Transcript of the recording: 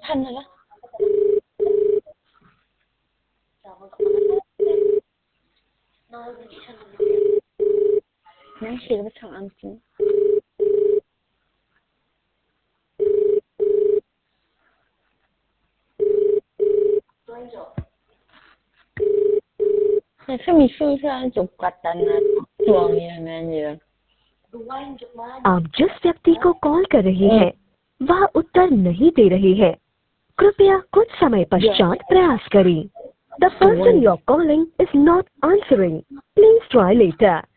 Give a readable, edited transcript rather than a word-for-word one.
thân rồi đó. Nói gì bắt đầu ăn chín. Sao mình xui ra chụp कटन chuồng như này nhiều. आप जिस व्यक्ति को call कर रही हैं वह उत्तर नहीं दे रही है, कृपया कुछ समय पश्चात प्रयास करें। The person you are calling is not answering, please try letter.